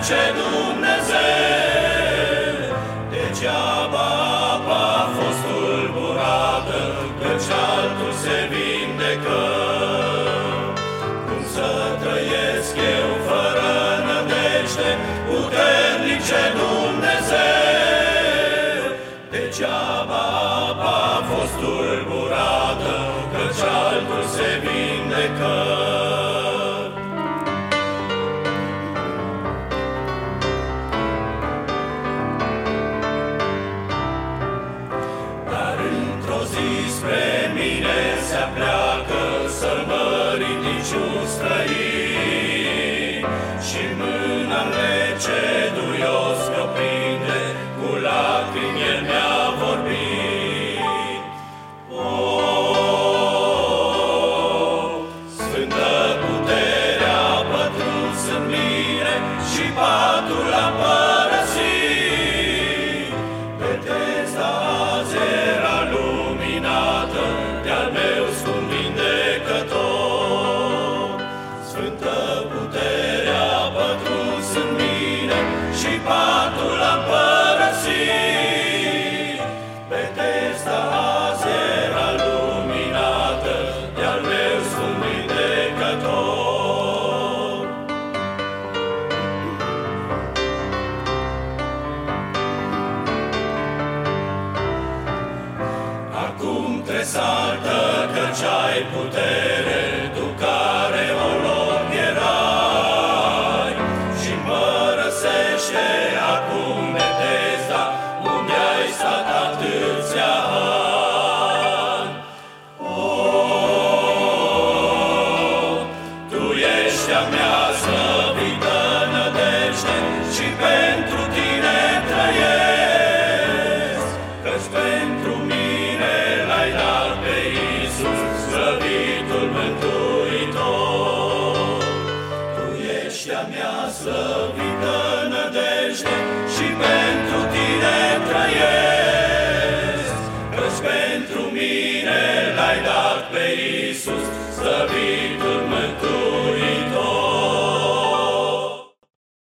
puternice Dumnezeu. Degeaba apa a fost tulburată, căci altul se vindecă. Cum să trăiesc eu fără nădejde, puternice Dumnezeu? Degeaba apa a fost tulburată, căci altul se vindecă. Spre mine se apleacă să-l mă ridici un străin, și mâna rece duios mă prinde, cu lacrimi el mi-a vorbit. O, sfântă puterea a pătruns în mine și patul a părăsit. Betesda azi era luminată de-al meu scump vindecător. Sfântă puterea a pătruns în mine și patul am părăsit. Betesda azi era luminată de-al meu scump vindecător. Acum tresaltă, căci ai putere, tu care o loc erai, și mă răsește acum Betesda, unde ai stat atâția ani. O, tu ești a mea slăvită nădejde și pentru tine trăiesc, căci pentru mine l-ai dat pe Iisus, slăvitul Mântuitor. Tu ești a mea slăvită nădejde și pentru tine trăiesc, căci pentru mine l-ai dat pe Iisus, slăvitul Mântuitor.